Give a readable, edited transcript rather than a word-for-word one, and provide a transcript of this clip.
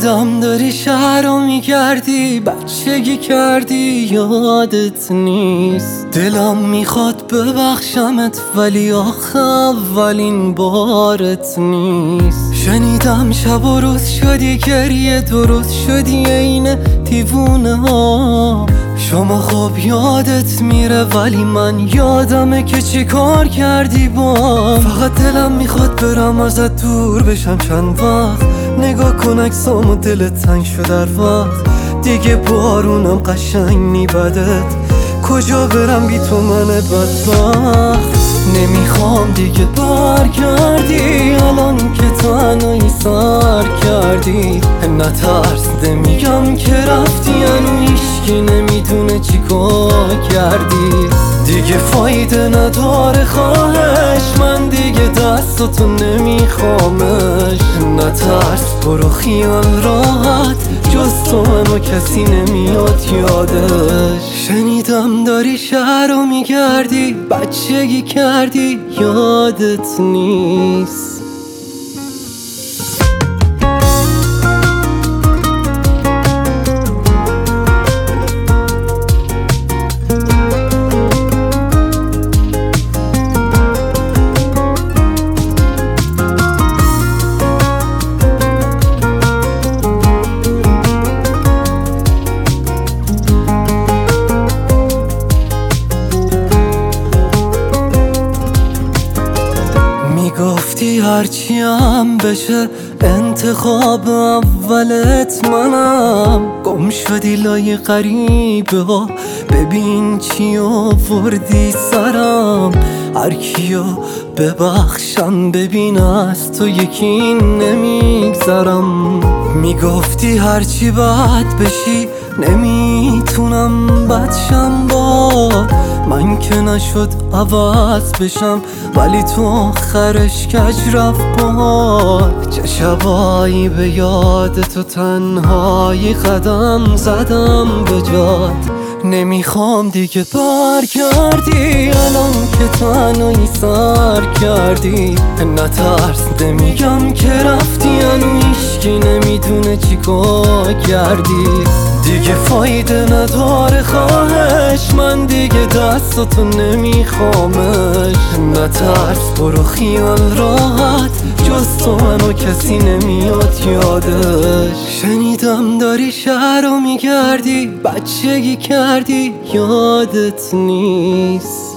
شنیدم داری شهر رو میگردی، بچگی کردی یادت نیست. دلم میخواد ببخشمت ولی آخه اولین بارت نیست. شنیدم شب و روز شدی گریه، درست شدی عین دیوونه ها. شما خب یادت میره ولی من یادمه که چی کار کردی با. فقط دلم میخواد برم ازت دور بشم چند وقت. نگاه کن عکسامو دلت تنگ شد در وقت. دیگه بارونم قشنگ میبدت، کجا برم بی تو من بدبخت. نمیخوام دیگه برگردی الان که تنهایی سر کردی. نترس نمیگم که رفتی هنو هیچکی نمیدونه چی کار کردی. دیگه فایده نداره خواهش، من دیگه دستاتو نمیخوامش. نترس برو خیال راحت، جز تو منو کسی نمیاد یادش. شنیدم داری شهر رو میگردی، بچگی کردی یادت نیست. گفتی هرچی هم بشه انتخاب اولت منم. گم شدی لای غریبه ها، ببین چی آوردی سرم. هر کیو ببخشم ببین از تو یکی نمیگذرم. میگفتی هرچی بد بشی نمیتونم بدشم با من، که نشد عوض بشم ولی تو آخرش کج رفت با. چه شبایی به یاد تو تنهایی قدم زدم به جات. نمیخوام دیگه برگردی الان که تنهایی سر کردی. نترس نمیگم که رفتی هنو هیچکی نمیدونه چی کار کردی. دیگه فایده نداره خواهش، من دیگه دستاتو نمیخوامش. نترس برو خیال راحت، جز تو منو کسی نمیاد یادش. شنیدم داری شهر رو میگردی، بچگی کردی یادت نیست.